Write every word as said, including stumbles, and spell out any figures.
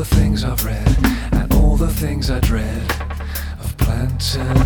the things I've read and all the things I dread of planting